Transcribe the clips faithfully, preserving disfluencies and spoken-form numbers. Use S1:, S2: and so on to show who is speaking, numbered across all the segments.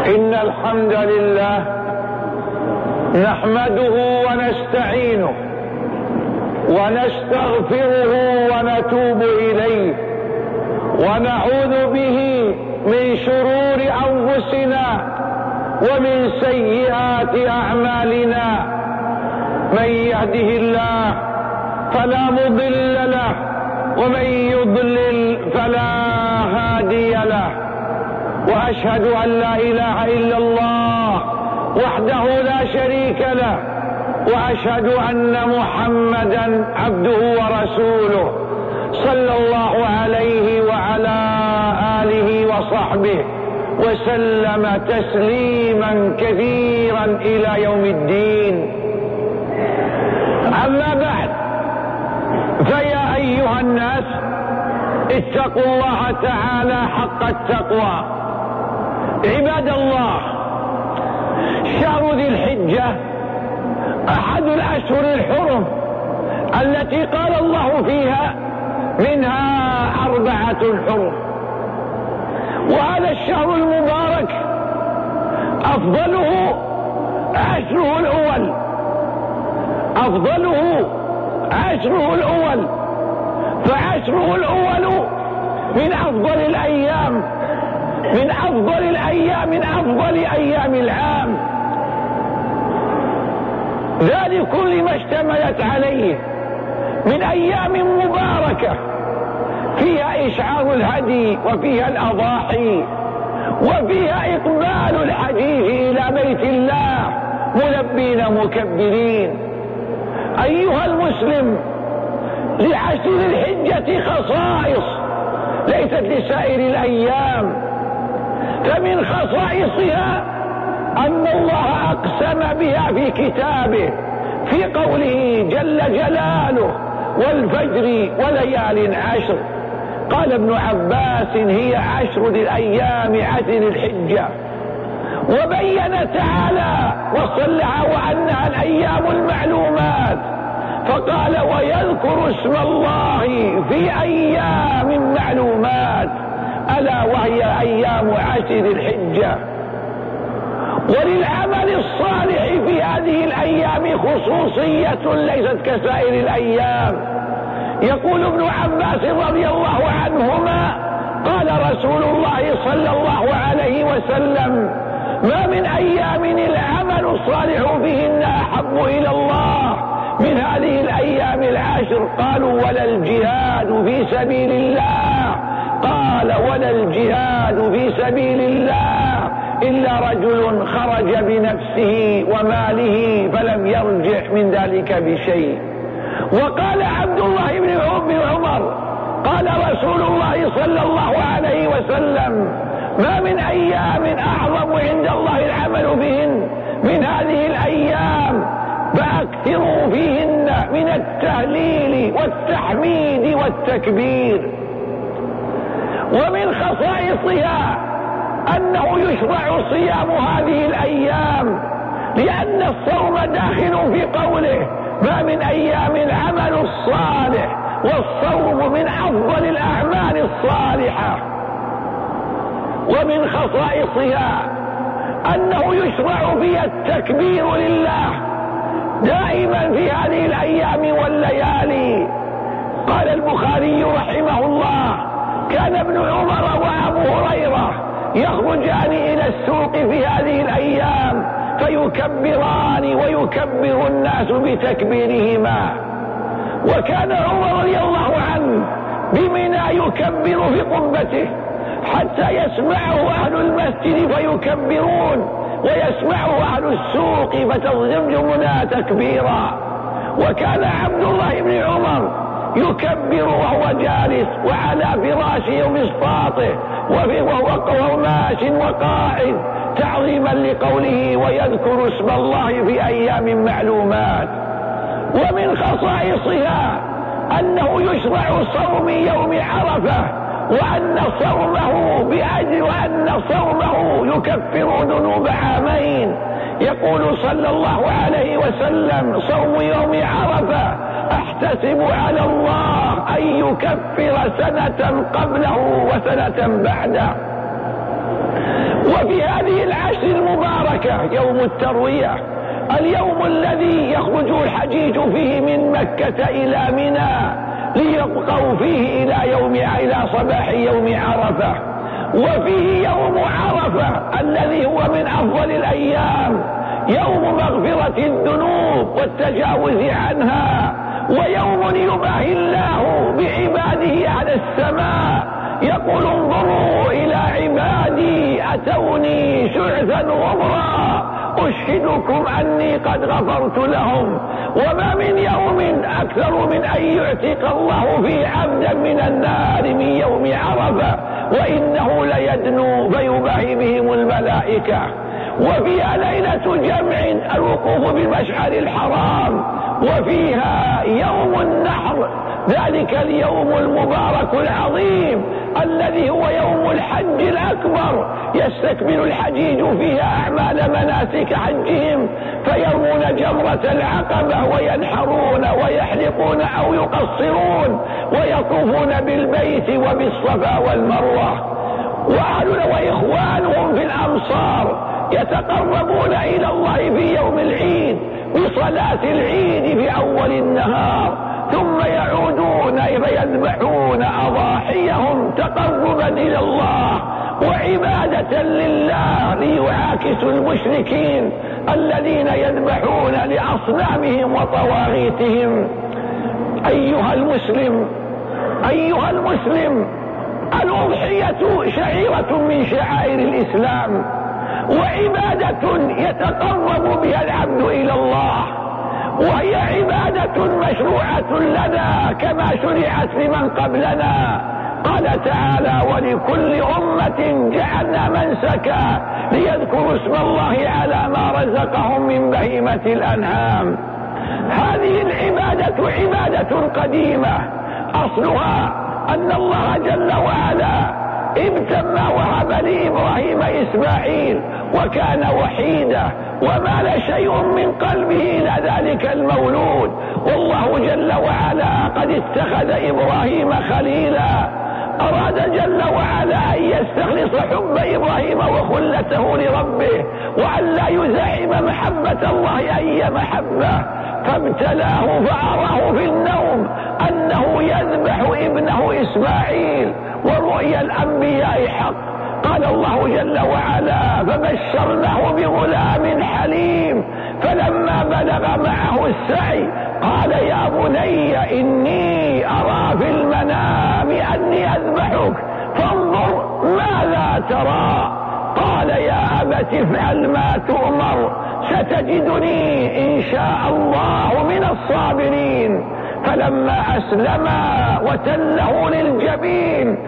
S1: إن الحمد لله نحمده ونستعينه ونستغفره ونتوب إليه ونعوذ به من شرور أنفسنا ومن سيئات أعمالنا. من يهده الله فلا مضل له ومن يضلل فلا هادي له، وأشهد أن لا إله إلا الله وحده لا شريك له، وأشهد أن محمدا عبده ورسوله صلى الله عليه وعلى آله وصحبه وسلم تسليما كثيرا إلى يوم الدين. أما بعد، فيا أيها الناس اتقوا الله تعالى حق التقوى. عباد الله، شهر ذي الحجة أحد الأشهر الحرم التي قال الله فيها منها أربعة حرم، وهذا الشهر المبارك أفضله عشره الأول أفضله عشره الأول فعشره الأول من أفضل الأيام من أفضل الأيام من أفضل أيام العام، ذلك لما اشتملت عليه من أيام مباركة فيها إشعار الهدي وفيها الأضاحي وفيها إقبال الحجيج إلى بيت الله ملبين مكبرين. أيها المسلم، لعشر الحجة خصائص ليست لسائر الأيام، فمن خصائصها أن الله أقسم بها في كتابه في قوله جل جلاله والفجر وليال عشر. قال ابن عباس هي عشر الأيام عشر الحجة، وبين تعالى وصلها وأنها الأيام المعلومات، فقال ويذكر اسم الله في أيام معلومات ألا وهي أيام عشر الحجة. وللعمل الصالح في هذه الأيام خصوصية ليست كسائر الأيام. يقول ابن عباس رضي الله عنهما قال رسول الله صلى الله عليه وسلم ما من أيام العمل الصالح فيهن أحب إلى الله من هذه الأيام العشر. قالوا ولا الجهاد في سبيل الله؟ قال ولا الجهاد في سبيل الله إلا رجل خرج بنفسه وماله فلم يرجع من ذلك بشيء. وقال عبد الله بن عمر قال رسول الله صلى الله عليه وسلم ما من أيام أعظم عند الله العمل بهن من هذه الأيام، فأكثروا فيهن من التهليل والتحميد والتكبير. ومن خصائصها أنه يشرع صيام هذه الأيام، لأن الصوم داخل في قوله ما من أيام العمل الصالح، والصوم من أفضل الأعمال الصالحة. ومن خصائصها أنه يشرع فيها التكبير لله دائما في هذه الأيام والليالي. قال البخاري رحمه الله كان ابن عمر وأبو هريرة يخرجان إلى السوق في هذه الأيام فيكبران ويكبر الناس بتكبيرهما. وكان عمر رضي الله عنه بمنى يكبر في قبته حتى يسمعه أهل المسجد فيكبرون ويسمعه أهل السوق فتزمجمنا تكبيرا. وكان عبد الله بن عمر يكبر وهو جالس وعلى فراشه ومسطاطه وهو ماش وقاعد تعظيما لقوله ويذكر اسم الله في أيام معلومات. ومن خصائصها أنه يشرع صوم يوم عرفة، وأن صومه بأجل وأن صومه يكفر ذنوب عامين. يقول صلى الله عليه وسلم صوم يوم عرفة أحتسب على الله أن يكفر سنة قبله وسنة بعده. وفي هذه العشر مباركة يوم التروية، اليوم الذي يخرج الحجيج فيه من مكة إلى منى ليبقوا فيه إلى يوم إلى صباح يوم عرفة. وفيه يوم عرفة الذي هو من أفضل الأيام، يوم مغفرة الذنوب والتجاوز عنها، ويوم يباهي الله بعباده على السماء يقول انظروا إلى عبادي أتوني شعثا غبرا أشهدكم أني قد غفرت لهم. وما من يوم أكثر من أن يعتق الله فيه عبدا من النار من يوم عرفة، وإنه ليدنو فيباهي بهم الملائكة. وفيها ليلة جمع الوقوف بالمشعر الحرام، وفيها يوم النحر ذلك اليوم المبارك العظيم الذي هو يوم الحج الأكبر، يستكمل الحجيج فيها أعمال مناسك حجهم فيرمون جمرة العقبة وينحرون ويحلقون أو يقصرون ويطوفون بالبيت وبالصفا والمروة. وأهلنا وإخوانهم في الأمصار يتقربون إلى الله في يوم العيد بصلاة العيد في أول النهار، ثم يعودون فيذبحون أضاحيهم تقربا إلى الله وعبادة لله ليعاكسوا المشركين الذين يذبحون لأصنامهم وطواغيتهم. أيها المسلم أيها المسلم الأضحية شعيرة من شعائر الإسلام، وعبادة يتقرب بها العبد إلى الله، وهي عبادة مشروعة لنا كما شرعت لمن قبلنا. قال تعالى ولكل أمة جعلنا منسكا ليذكروا اسم الله على ما رزقهم من بهيمة الأنعام. هذه العبادة عبادة قديمة أصلها أن الله جل وعلا ابتم وهب لإبراهيم إسماعيل وكان وحيدا ومال شيء من قلبه إلى ذلك المولود، والله جل وعلا قد اتخذ إبراهيم خليلا. أراد جل وعلا أن يستخلص حب إبراهيم وخلته لربه وأن لا يزعم محبة الله أي محبة، فابتلاه فأراه في النوم أنه يذبح ابنه إسماعيل، ورؤيا الأنبياء حق. قال الله جل وعلا فبشرناه بغلام حليم فلما بلغ معه السعي قال يا بني إني أرى في المنام أني أذبحك فانظر ماذا ترى. قال يا أبت افعل ما تؤمر ستجدني إن شاء الله من الصابرين. فلما أسلما وتله للجبين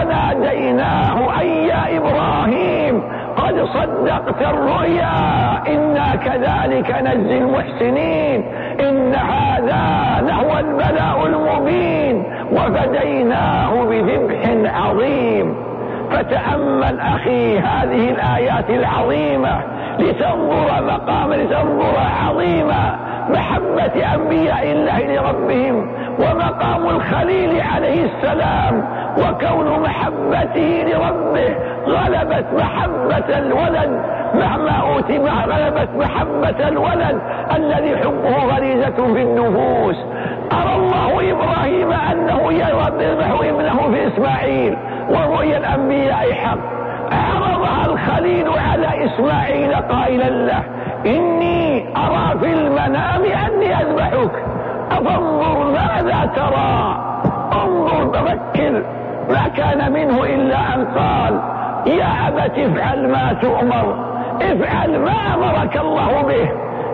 S1: وناديناه أن يا إبراهيم قد صدقت الرؤيا إنا كذلك نجزي المحسنين إن هذا لهو البلاء المبين وفديناه بذبح عظيم. فتأمل أخي هذه الآيات العظيمة لتنظر مقام لتنظر عظيمة محبة أنبياء الله لربهم، ومقام الخليل عليه السلام، وكون محبته لربه غلبت محبة الولد مهما أوتي غلبت محبة الولد الذي حبه غريزة في النفوس. أرى الله إبراهيم أنه يذبح ابنه في إسماعيل ورؤيا الأنبياء حق، عرضها الخليل على إسماعيل قائلا له إني أرى في المنام أني أذبحك أفانظر ماذا ترى. انظر تفكر، ما كان منه إلا أن قال يا أبت افعل ما تؤمر، افعل ما أمرك الله به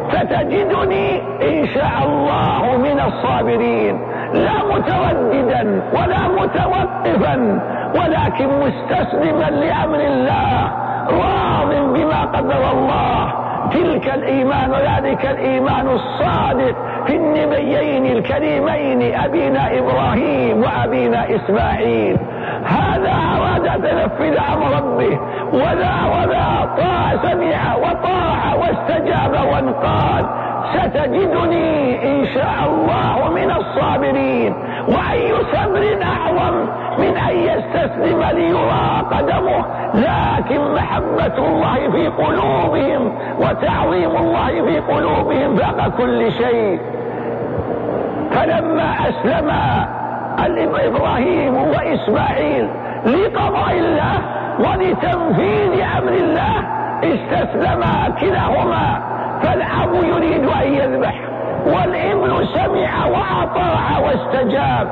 S1: ستجدني إن شاء الله من الصابرين. لا مترددا ولا متوقفا ولكن مستسلما لأمر الله راض بما قدر الله. تلك الإيمان وذلك الإيمان الصادق في النبيين الكريمين أبينا إبراهيم وأبينا إسماعيل. هذا أراد أن تنفذ أمر ربه وذا وذا طاع سمع وطاع واستجاب وانقاد. ستجدني إن شاء الله من الصابرين. وأي صبر أعظم من أن يستسلم ليرى قدمه، لكن محبة الله في قلوبهم وتعظيم الله في قلوبهم فوق كل شيء. فلما أسلم إبراهيم وإسماعيل لقضاء الله ولتنفيذ أمر الله استسلما كلاهما، فالأب يريد أن يذبح والابن سمع وأطاع واستجاب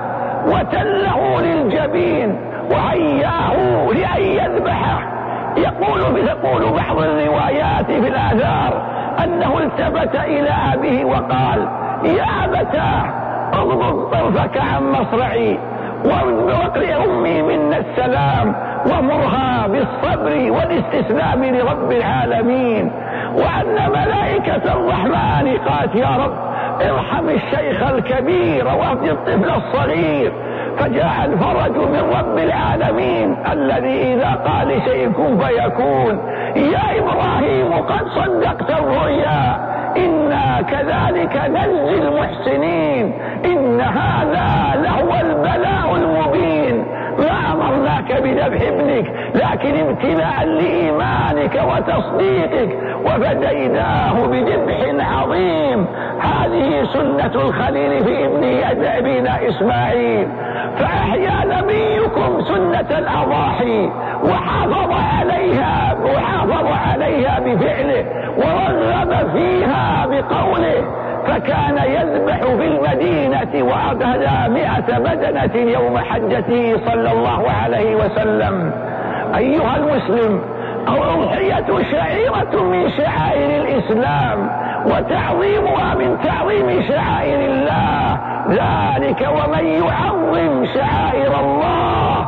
S1: وتله للجبين وهياه لأن يذبحه. يقول تقول بعض الروايات في الآثار أنه التفت إلى أبيه وقال: يا أبتاه اغضض طرفك عن مصرعي واقرئ أمي منا السلام ومرها بالصبر والاستسلام لرب العالمين. وأن ملائكة الرحمن قالت: يا رب ارحم الشيخ الكبير واهد الطفل الصغير. فجاء الفرج من رب العالمين الذي إذا قال شيء كن فيكون. يا إبراهيم قد صدقت الرؤيا، إنا كذلك نجزي المحسنين، إن هذا لهو البلاء المبين. ما أمرناك بذبح ابنك لكن ابتلاء لإيمانك وتصديقك، وفديناه بذبح عظيم. هذه سنة الخليل في ابنه أبينا إسماعيل. فأحيا نبيكم سنة الأضاحي وحافظ عليها وحافظ عليها بفعله ورغب فيها بقوله، فكان يذبح في المدينة وأبهدى مئة بدنة يوم حجته صلى الله عليه وسلم. أيها المسلم، الأضحية شعيرة من شعائر الإسلام وتعظيمها من تعظيم شعائر الله، ذلك ومن يعظم شعائر الله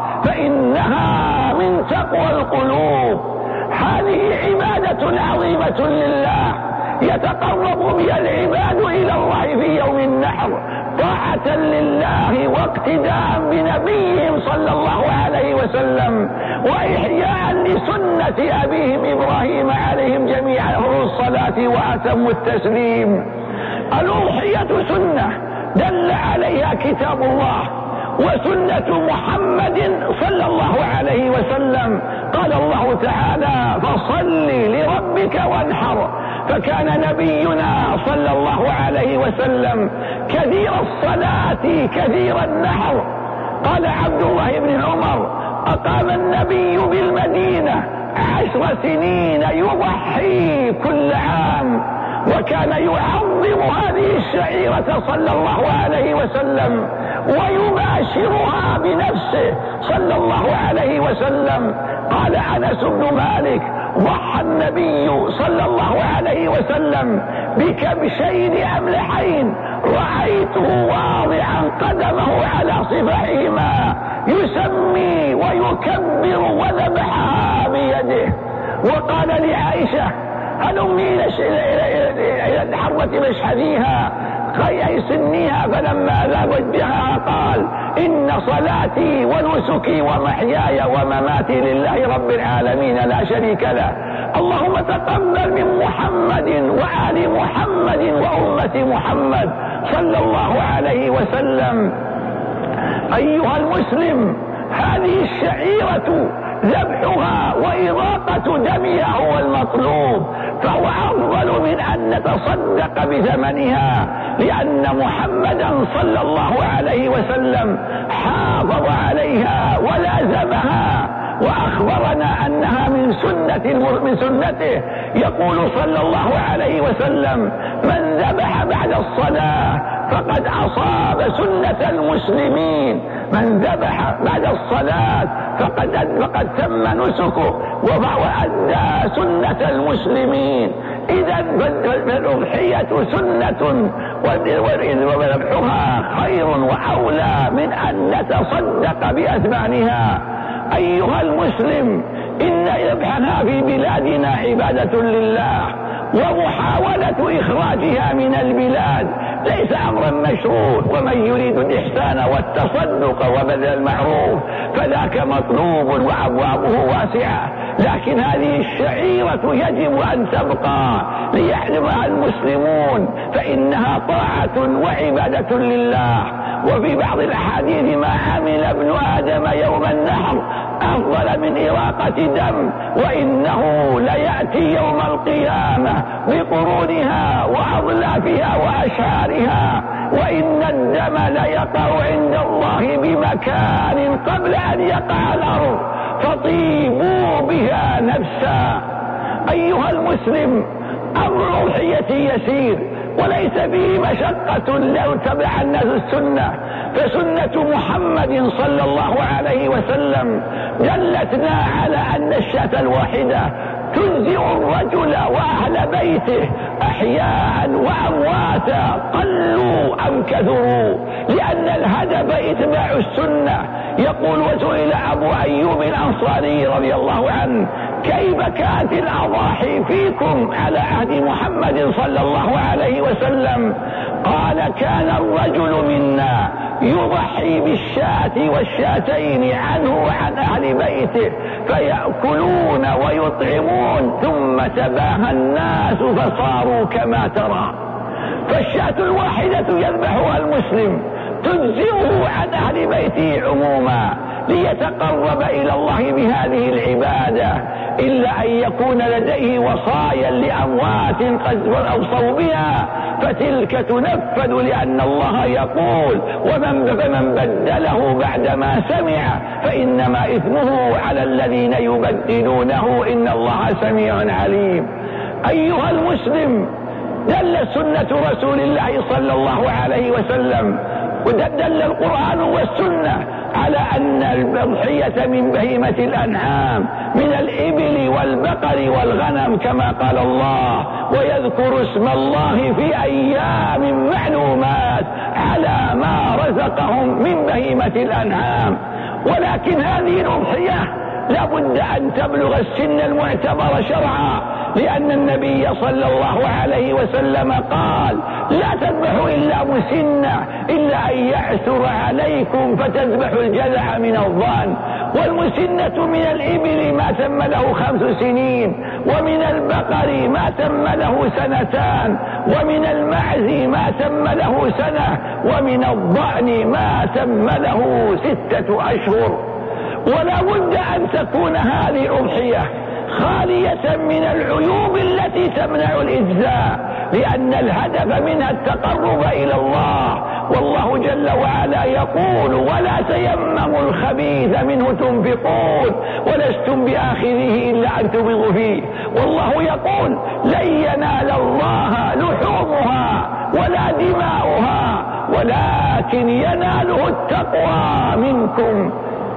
S1: فإنها من تقوى القلوب. هذه عبادة عظيمة لله يتقرب بها العباد إلى الله في يوم النحر طاعة لله واقتداء بنبيهم صلى الله عليه وسلم، وإحياء لسنة أبيهم إبراهيم عليهم جميعا الصلاة وأتم التسليم. الأضحية سنة دل عليها كتاب الله وسنة محمد صلى الله عليه وسلم. قال الله تعالى: فصل لربك وانحر. فكان نبينا صلى الله عليه وسلم كثير الصلاة كثير النحر. قال عبد الله بن عمر: أقام النبي بالمدينة عشر سنين يضحي كل عام، وكان يعظم هذه الشعيرة صلى الله عليه وسلم ويباشرها بنفسه صلى الله عليه وسلم. قال أنس بن مالك: ضحى النبي صلى الله عليه وسلم بكبشين أملحين رأيته واضعا قدمه على صفحهما يسمي ويكبر وذبحها بيده. وقال لعائشة: هلمي إلى الحرة مشحذيها أي سنيها. فلما ذابت بها قال: إن صلاتي ونسكي ومحياي ومماتي لله رب العالمين لا شريك له. اللهم تقبل من محمد وآل محمد وأمة محمد صلى الله عليه وسلم. أيها المسلم، هذه الشعيرة ذبحها وإراقة دمها هو المطلوب، فهو أفضل من أن نتصدق بثمنها، لأن محمدا صلى الله عليه وسلم حافظ عليها ولازمها وأخبرنا أنها من سنة من سنته. يقول صلى الله عليه وسلم: من ذبح بعد الصلاة فقد أصاب سنة المسلمين. من ذبح بعد الصلاة فقد فقد تم نسكه وأدى سنة المسلمين. إذا فالأضحية سنة وذبحها خير وأولى من أن نتصدق بأثمانها. أيها المسلم، إن ذبحنا في بلادنا عبادة لله ومحاولة إخراجها من البلاد ليس أمرا مشروع، ومن يريد الإحسان والتصدق وبذل المعروف فذاك مطلوب وأبوابه واسعة، لكن هذه الشعيرة يجب أن تبقى ليعلمها المسلمون، فإنها طاعة وعبادة لله. وفي بعض الأحاديث ما عمل ابن آدم يوم النحر أفضل من إراقة دم، وإنه ليأتي يوم القيامة بقرونها وأضلافها وأشعارها، وإن الدم ليقع عند الله بمكان قبل أن يقع الأرض، فطيبوا بها نفسا. أيها المسلم، أمر الأضحية يسير وليس فيه مشقة لو تبع الناس السنة، فسنة محمد صلى الله عليه وسلم دلتنا على أن الشاة الواحدة تنزع الرجل وأهل بيته أحياء وأمواتا قلوا أم كثروا، لأن الهدف اتباع السنة. يقول: وسئل أبو أيوب الأنصاري رضي الله عنه: كيف كانت الأضاحي فيكم على عهد محمد صلى الله عليه وسلم؟ قال: كان الرجل منا يضحي بالشاة والشاتين عنه وعن أهل بيته فيأكلون ويطعمون، ثم تباهى الناس فصاروا كما ترى. فالشاة الواحدة يذبحها المسلم تجزئه عن أهل بيته عموما ليتقرب إلى الله بهذه العبادة، إلا أن يكون لديه وصايا لأموات قد أوصوا بها فتلك تنفذ، لأن الله يقول: ومن فمن بدله بعدما سمع فإنما إثمه على الذين يبدلونه، إن الله سميع عليم. أيها المسلم، دل سنة رسول الله صلى الله عليه وسلم ودل القرآن والسنة على أن الأضحية من بهيمة الأنعام من الإبل والبقر والغنم، كما قال الله: ويذكر اسم الله في أيام معلومات على ما رزقهم من بهيمة الأنعام. ولكن هذه الأضحية لابد أن تبلغ السن المعتبر شرعا، لأن النبي صلى الله عليه وسلم قال: لا تذبحوا إلا مسنة، إلا أن يعثر عليكم فتذبحوا الجذع من الضأن. والمسنة من الإبل ما تم له خمس سنين، ومن البقر ما تم له سنتان، ومن المعز ما تم له سنة، ومن الضأن ما تم له ستة أشهر. ولا بد أن تكون هذه الأضحية خالية من العيوب التي تمنع الإجزاء، لأن الهدف منها التقرب إلى الله، والله جل وعلا يقول: ولا تيمموا الخبيث منه تنفقون ولستم بآخذه إلا أن تبغوا فيه. والله يقول: لن ينال الله لحومها ولا دماؤها ولكن يناله التقوى منكم.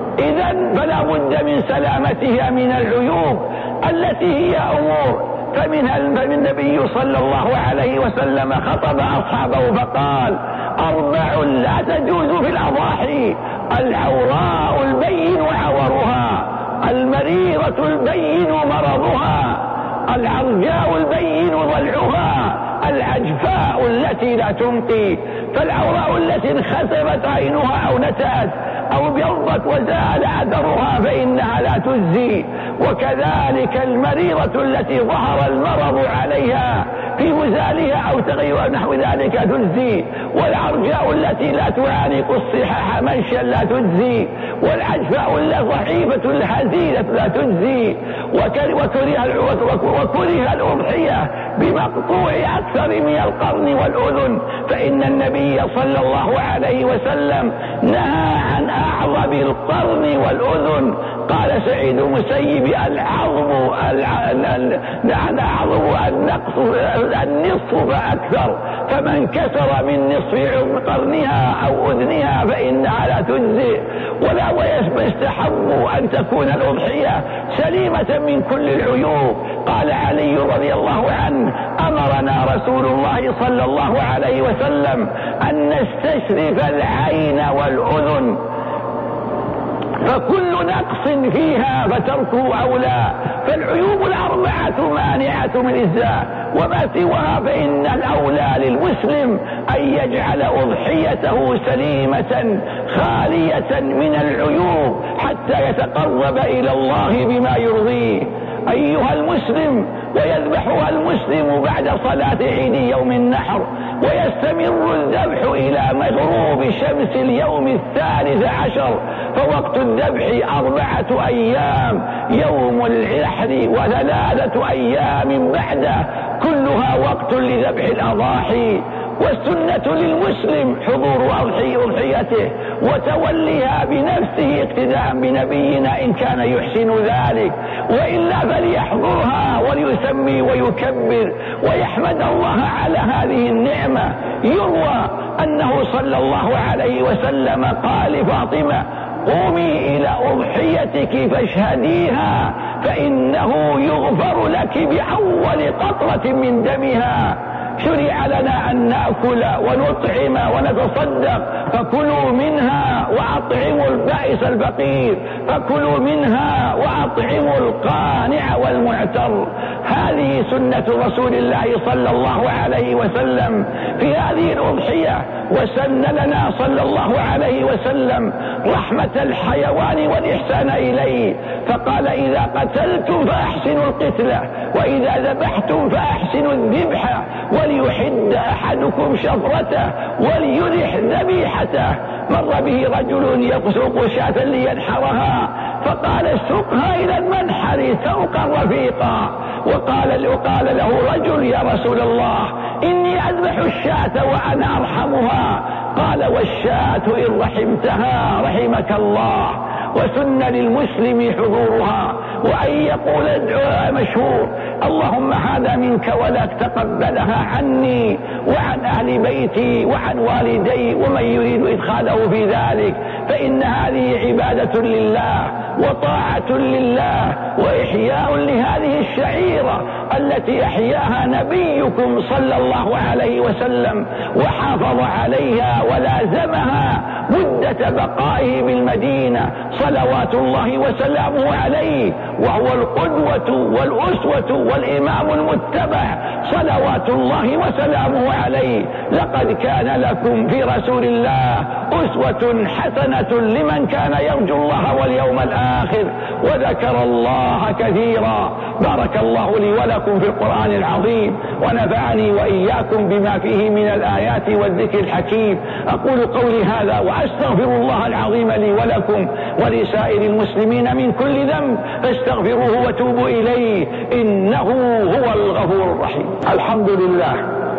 S1: إذن فلا بد من سلامتها من العيوب التي هي أمور، فمنها النبي صلى الله عليه وسلم خطب أصحابه فقال: أربع لا تجوز في الأضاحي: العوراء البين عورها، المريضة البين مرضها، العرجاء البين ضلعها، العجفاء التي لا تنقي. فالعوراء التي انخسفت عينها أو نتأت أو ابيضت وزال أثرها فإنها لا تجزي، وكذلك المريضة التي ظهر المرض عليها في مزالها أو تغير نحو ذلك تجزي، والعرجاء التي لا تعانق الصحاح منشا لا تجزي، والعجفاء الضعيفة الهزيلة لا تجزي. وكره وكره الأضحية بمقطوع أكثر من القرن والأذن، فإن النبي صلى الله عليه وسلم نهى عن أعظم القرن والأذن. قال سعيد المسيب: العظم عن أعظم النقص النصف فأكثر، فمن كسر من نصف قرنها أو أذنها فإنها لا تجزئ. ولا ويستحب أن تكون الأضحية سليمة من كل العيوب. قال علي رضي الله عنه: أمرنا رسول الله صلى الله عليه وسلم أن نستشرف العين والأذن فكل نقص فيها فتركه أولى. فالعيوب الأربعة مانعة من الإجزاء، وما سواها فإن الأولى للمسلم أن يجعل أضحيته سليمة خالية من العيوب حتى يتقرب إلى الله بما يرضيه أيها المسلم. ويذبحها المسلم بعد صلاة عيد يوم النحر، ويستمر الذبح إلى مغروب شمس اليوم الثالث عشر، فوقت الذبح أربعة أيام يوم النحر وثلاثة أيام بعده، كلها وقت لذبح الأضاحي. والسنة للمسلم حضور أضحيته وتوليها بنفسه اقتداء بنبينا إن كان يحسن ذلك، وإلا فليحضرها وليسمي ويكبر ويحمد الله على هذه النعمة. يروى أنه صلى الله عليه وسلم قال لفاطمة: قومي إلى أضحيتك فاشهديها فإنه يغفر لك بأول قطرة من دمها. شرع لنا أن نأكل ونطعم ونتصدق، فكلوا منها وأطعموا البائس الفقير، فكلوا منها وأطعموا القانع والمعتر. هذه سنة رسول الله صلى الله عليه وسلم في هذه الأضحية. وسن لنا صلى الله عليه وسلم رحمة الحيوان والإحسان إليه، فقال: إذا قتلتم فأحسنوا القتلة، وإذا ذبحتم فأحسنوا الذبح، وليحد أحدكم شفرته وليرح ذبيحته. مر به رجل يسوق شاة لينحرها، فقال: سقها إلى المنحر سوقا رفيقا. وقال وقال له رجل: يا رسول الله، إني أذبح الشاة وأنا أرحمها. قال: والشاة إن رحمتها رحمك الله. وسن للمسلم حضورها، وأن يقول الدعاء مشهور: اللهم هذا منك ولا تقبلها عني وعن أهل بيتي وعن والدي ومن يريد إدخاله في ذلك، فإن هذه عبادة لله وطاعة لله وإحياء لهذه الشعيرة التي أحياها نبيكم صلى الله عليه وسلم وحافظ عليها ولازمها مدة بقائه بالمدينة صلوات الله وسلامه عليه، وهو القدوة والأسوة والإمام المتبع صلوات الله وسلامه عليه. لقد كان لكم في رسول الله أسوة حسنة لمن كان يرجو الله واليوم الآخر وذكر الله كثيرا. بارك الله لي ولكم في القرآن العظيم، ونفعني وإياكم بما فيه من الآيات والذكر الحكيم. أقول قولي هذا وأستغفر الله العظيم لي ولكم ولسائر المسلمين من كل ذنب، فاستغفروه وتوبوا إليه إنه هو الغفور الرحيم. الحمد لله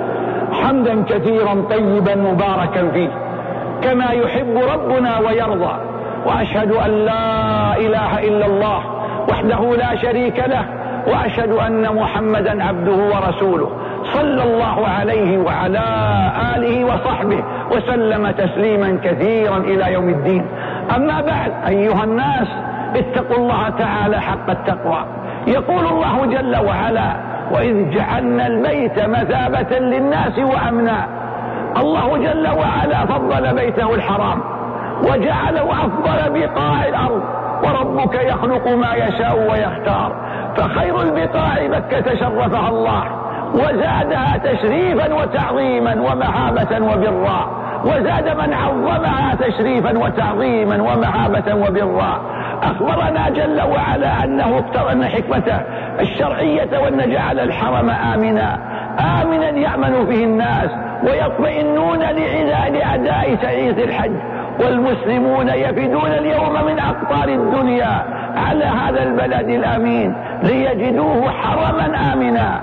S1: حمدا كثيرا طيبا مباركا فيه كما يحب ربنا ويرضى، وأشهد أن لا إله إلا الله وحده لا شريك له، وأشهد أن محمدا عبده ورسوله صلى الله عليه وعلى آله وصحبه وسلم تسليما كثيرا إلى يوم الدين. أما بعد، أيها الناس، اتقوا الله تعالى حق التقوى. يقول الله جل وعلا: وإذ جعلنا البيت مثابة للناس وأمنا. الله جل وعلا فضل بيته الحرام وجعله أفضل بقاع الأرض، وربك يخلق ما يشاء ويختار، فخير البقاع مكة شرفها الله وزادها تشريفا وتعظيما ومهابة وبرا، وزاد من عظمها تشريفا وتعظيما ومهابة وبرا. أخبرنا جل وعلا أنه اقترن حكمته الشرعية وأن جعل الحرم آمنا آمنا يأمن فيه الناس ويطمئنون لأداء شريعة الحج، والمسلمون يفدون اليوم من أقطار الدنيا على هذا البلد الأمين ليجدوه حرما آمنا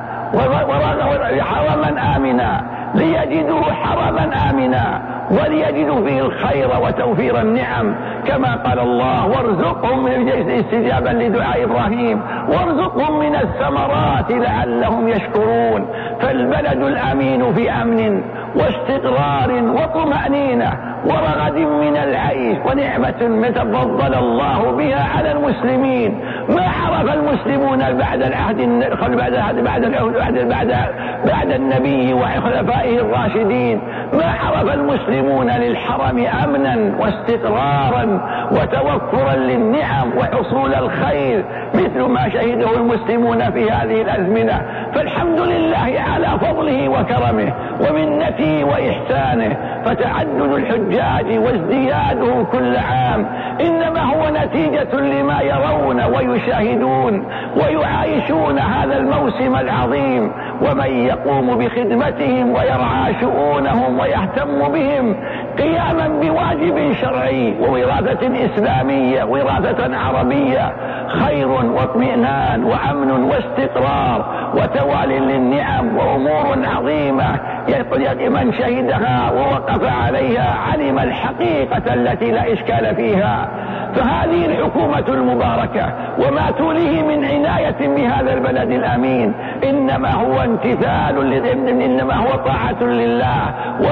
S1: حرما آمنا ليجدوه حرما آمنا وليجدوا فيه الخير وتوفير النعم، كما قال الله: وارزقهم من استجابا لدعاء إبراهيم وارزقهم من الثمرات لعلهم يشكرون. فالبلد الأمين في أمن واستقرار وطمأنينة ورغد من العيش ونعمة تفضل الله بها على المسلمين ما عرف المسلمون بعد العهد بعد بعد العهد بعد بعد النبي وخلفائه الراشدين، ما عرف المسلمون المسلمون للحرم أمنا واستقرارا وتوفرا للنعم وحصول الخير مثل ما شهده المسلمون في هذه الأزمنة، فالحمد لله على فضله وكرمه ومنته وإحسانه. فتعدد الحجاج وازدياده كل عام إنما هو نتيجة لما يرون ويشاهدون ويعايشون هذا الموسم العظيم، ومن يقوم بخدمتهم ويرعى شؤونهم ويهتم بهم قياما بواجب شرعي ووراثة إسلامية وراثة عربية خير واطمئنان وأمن واستقرار وتوال للنعم وأمور عظيمة من شهدها ووقف عليها علم الحقيقة التي لا إشكال فيها. فهذه الحكومة المباركة وما توليه من عناية بهذا البلد الأمين إنما هو امتثال إنما هو طاعة لله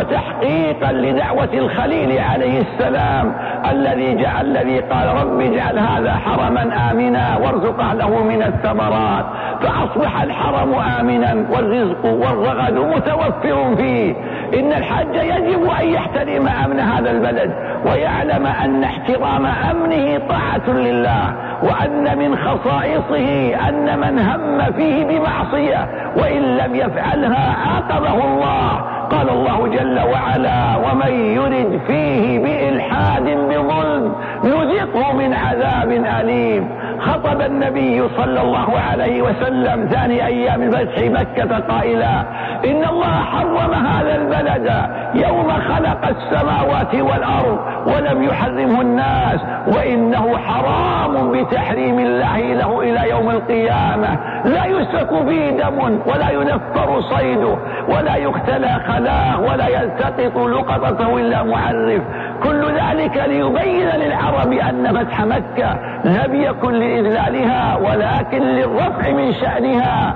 S1: وتحقيقا لدعوة الخليل عليه السلام الذي جعل الذي قال رب اجعل هذا حرما آمنا وارزق أهله من الثمرات، فأصبح الحرم آمنا والرزق والرغد متوفر فيه. إن الحج يجب أن يحترم أمن هذا البلد ويعلم أن احترام أمنه طاعة لله، وأن من خصائصه أن من هم فيه بمعصية وإن لم يفعلها عاقبه الله. قال الله جل وعلا ومن يرد فيه بإلحاد بظلم نذقه من عذاب أليم. خطب النبي صلى الله عليه وسلم ثاني أيام فتح مكة قائلا إن الله حرم هذا البلد يوم خلق السماوات والأرض ولم يحرمه الناس، وإنه حرام بتحريم الله له إلى يوم القيامة، لا يسفك فيه دم ولا ينفر صيده ولا يختلى خلاه ولا يلتقط لقطته إلا معرف. كل ذلك ليبين للعرب أن فتح مكة لم يكن لإذلالها ولكن للرفع من شأنها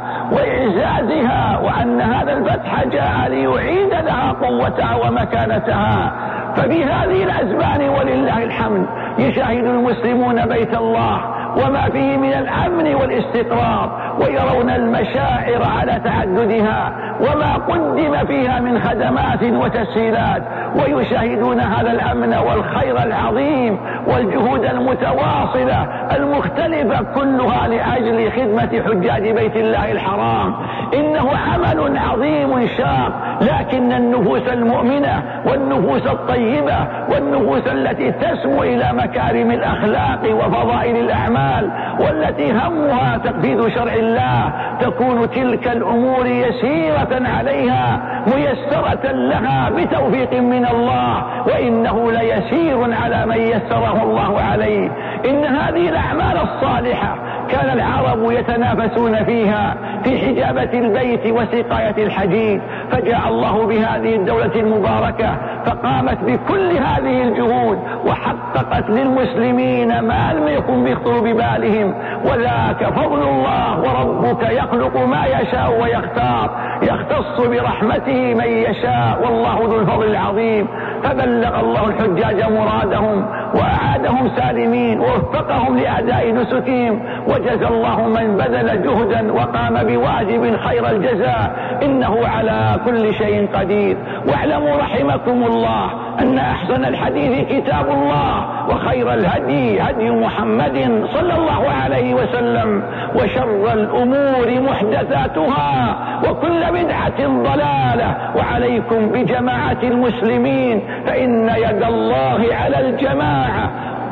S1: وإعزازها، وأن هذا الفتح جاء ليعيد لها قوتها ومكانتها. ففي هذه الأزمان ولله الحمد يشاهد المسلمون بيت الله وما فيه من الأمن والاستقرار ويرون المشاعر على تعددها وما قدم فيها من خدمات وتسهيلات، ويشاهدون هذا الأمن والخير العظيم والجهود المتواصلة المختلفة كلها لأجل خدمة حجاج بيت الله الحرام. إنه عمل عظيم شاق، لكن النفوس المؤمنة والنفوس الطيبة والنفوس التي تسمو إلى مكارم الأخلاق وفضائل الأعمال والتي همها تنفيذ شرع الله تكون تلك الأمور يسيرة عليها ميسرة لها بتوفيق من الله، وإنه ليسير على من يسره الله عليه. إن هذه الأعمال الصالحة كان العرب يتنافسون فيها في حجابة البيت وسقاية الحجيج، فجاء الله بهذه الدولة المباركة فقامت بكل هذه الجهود وحققت للمسلمين ما لم يكن بيخطر ببالهم، وذاك فضل الله وربك يخلق ما يشاء ويختار يختص برحمته من يشاء والله ذو الفضل العظيم. فبلغ الله الحجاج مرادهم وأعادهم سالمين ووفقهم لأداء نسكهم، وجزى الله من بذل جهدا وقام بواجب خير الجزاء إنه على كل شيء قدير. واعلموا رحمكم الله أن أحسن الحديث كتاب الله وخير الهدي هدي محمد صلى الله عليه وسلم وشر الأمور محدثاتها وكل بدعة ضلالة، وعليكم بجماعة المسلمين فإن يد الله على الجماعة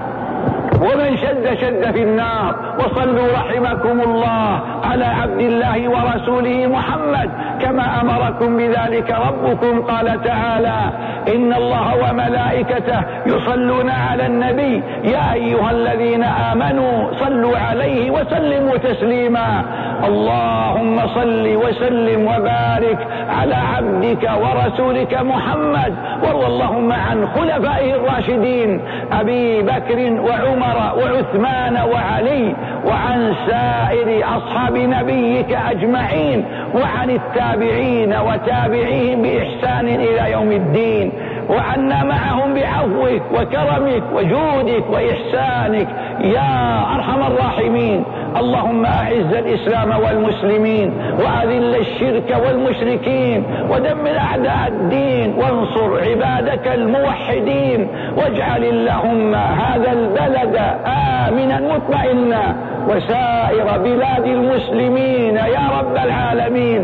S1: ومن شد شد في النار. وصلوا رحمكم الله على عبد الله ورسوله محمد كما أمركم بذلك ربكم. قال تعالى إن الله وملائكته يصلون على النبي يا أيها الذين آمنوا صلوا عليه وسلموا تسليما. اللهم صل وسلم وبارك على عبدك ورسولك محمد، وارض اللهم عن خلفائه الراشدين أبي بكر وعمر وعثمان وعلي وعن سائر أصحاب نبيك أجمعين وعن التابعين وتابعيهم بإحسان إلى يوم الدين. وعنا معهم بعفوك وكرمك وجودك وإحسانك يا أرحم الراحمين. اللهم أعز الإسلام والمسلمين وأذل الشرك والمشركين ودمر أعداء الدين وانصر عبادك الموحدين، واجعل اللهم هذا البلد آمنا مطمئنا وسائر بلاد المسلمين يا رب العالمين.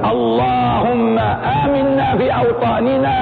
S1: اللهم آمنا في أوطاننا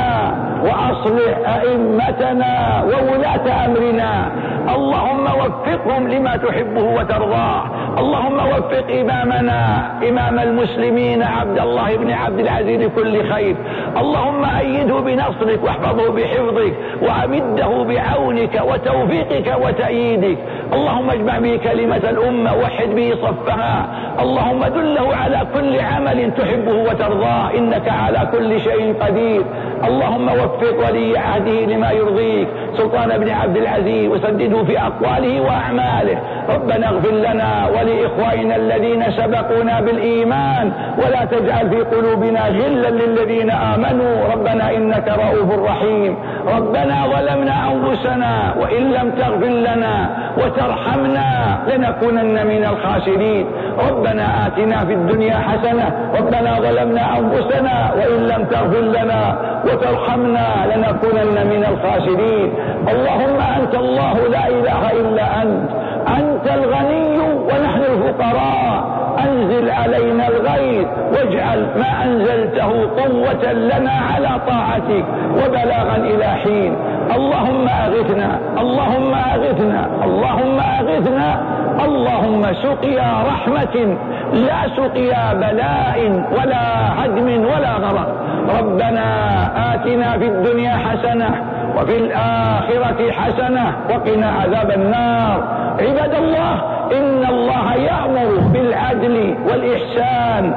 S1: وأصلح أئمتنا وولاة أمرنا، اللهم وفقهم لما تحبه وترضاه. اللهم وفق إمامنا إمام المسلمين عبد الله بن عبد العزيز لكل خير، اللهم أيده بنصرك واحفظه بحفظك وأمده بعونك وتوفيقك وتأييدك. اللهم اجمع به كلمة الأمة وحد به صفها، اللهم دله على كل عمل تحبه وترضاه إنك على كل شيء قدير. اللهم وفق ولي عهده لما يرضيك سلطان بن عبد العزيز وسدده في أقواله وأعماله. ربنا اغفر لنا ولإخواننا الذين سبقونا بالإيمان ولا تجعل في قلوبنا غلا للذين آمنوا ربنا إنك رؤوف رحيم. ربنا ظلمنا أنفسنا وإن لم تغفر لنا وترحمنا لنكونن من الخاسرين. ربنا آتنا في الدنيا حسنة ربنا ظلمنا أنفسنا وإن لم تغفر لنا وترحمنا لنكونن من الخاسرين. اللهم أنت الله لا إله إلا أنت، أنت الغني ونحن الفقراء، أنزل علينا الغيث واجعل ما أنزلته قوة لنا على طاعتك وبلاغا إلى حين. اللهم أغثنا اللهم أغثنا اللهم أغثنا اللهم سقيا رحمة لا سقيا بلاء ولا هدم ولا غرق. ربنا آتنا في الدنيا حسنة وفي الآخرة حسنة وقنا عذاب النار. عباد الله، إن الله يأمر بالعدل والإحسان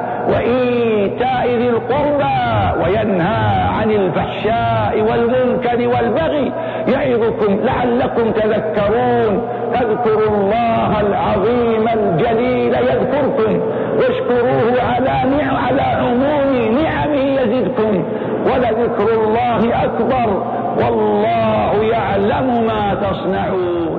S1: وإيتاء ذي القربى وينهى عن الفحشاء والمنكر والبغي يعظكم لعلكم تذكرون. فاذكروا الله العظيم الجليل يذكركم واشكروه على نعم على عموم نعمه يزدكم ولذكر الله أكبر والله يعلم ما تصنعون.